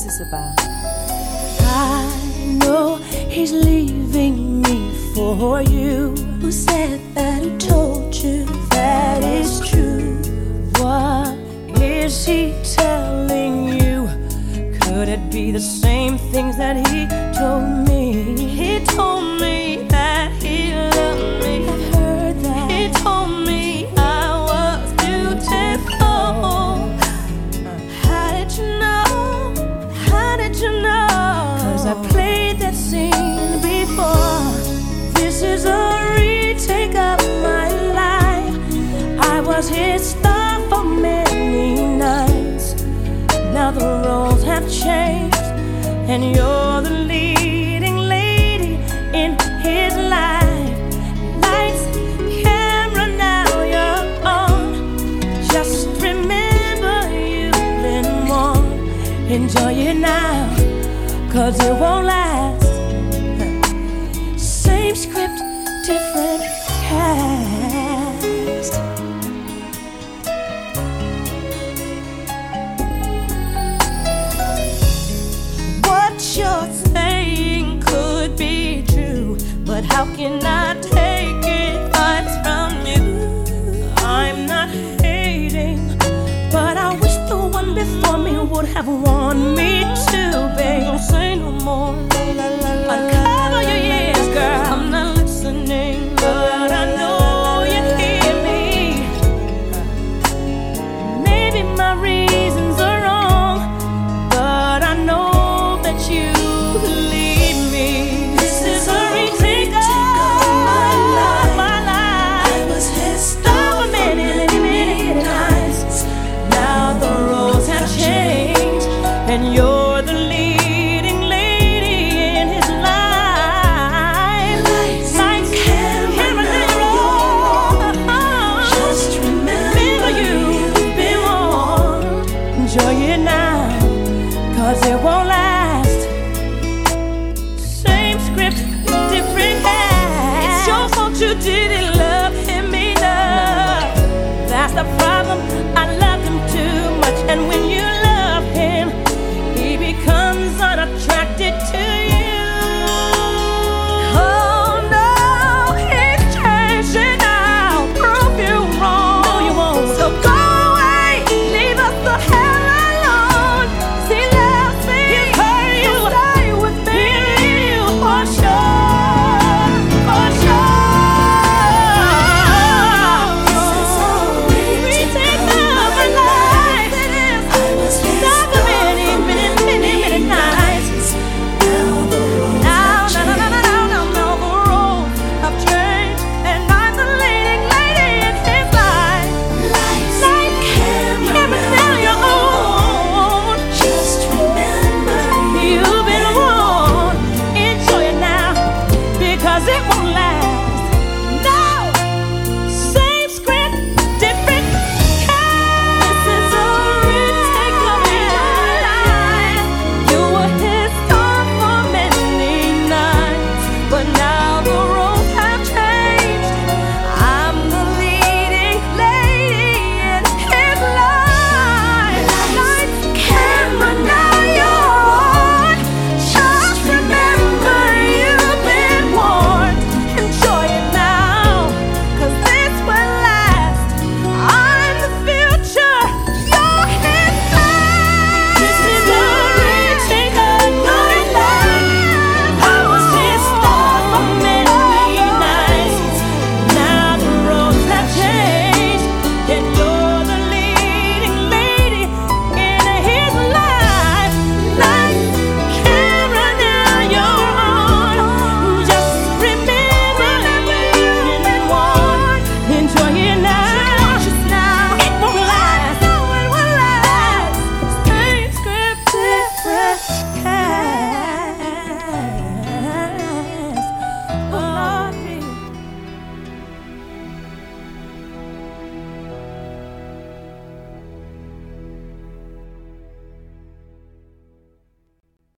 this about? I know he's leaving me for you. Who said that? Who told you that is true? What is he telling you? Could it be the same things that he told me? He told me that he loved me. I've heard that. He told me I was beautiful. How did you know? How did you know? 'Cause I played that scene before. This is a retake of my life. I was his star for many nights. Now the roles have changed, and you're the leading lady in his life. Lights, camera, now you're on. Just remember you've been warned. Enjoy it now, 'cause it won't last. Same script, different cast. What you're saying could be true, but how can I take advice from you? I'm not hating, but I wish the one before me would have warned me to, babe. Don't say no more. Uncover your ears, girl. I'm not listening. Love